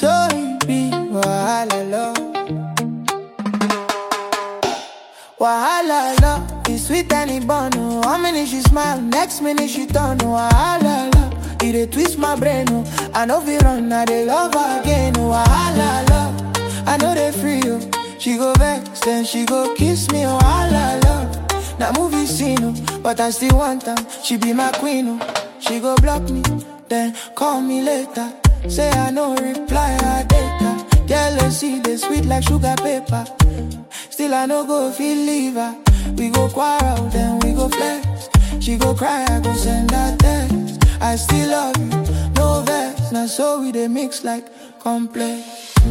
So it be wahala love. Wahala love. It's sweet and it burn. 1 minute she smile, next minute she turn. Wahala love. It dey twist my brain. I know we run, I dey love again. Wahala love. I know they free you. She go vex, then she go kiss me. Wahala love. Now movie scene, but I still want her. She be my queen. She go block me, then call me later. Say I no reply her data. Jealousy, they sweet like sugar paper. Still I no go feel leave her. We go quarrel, then we go flex. She go cry, I go send her text. I still love you, no vex. Now so we they mix like complex.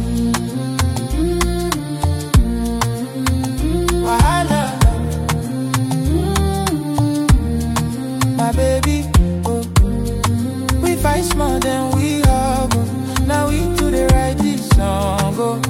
Wahala, my baby, oh. We fight small, then we hug. Now we do the right this song, oh.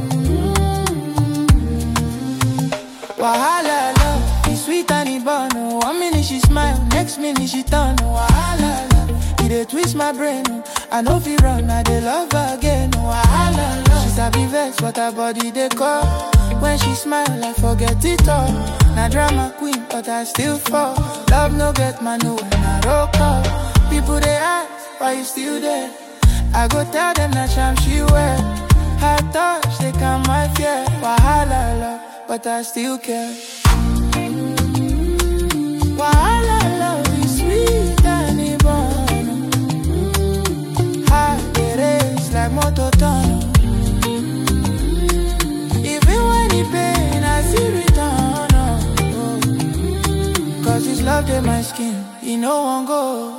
Wahala love, it's sweet and it burn. 1 minute she smile, next minute she turn. Wahala love, it dey twist my brain. I know if you run, I dey love again. Wahala love, she sabi vex, but her body dey call. When she smile, I forget it all. Now drama queen, but I still fall. Love no get man, no when I roll call. People they ask, why you still there? I go tell them that charm she wear. Her touch, they calm my fear. Wahala love, but I still care. Wahala love is sweet and it burn. Heart it is like motor tunnel. Even when it pain, I see return. Cause this love in my skin, you know won't go.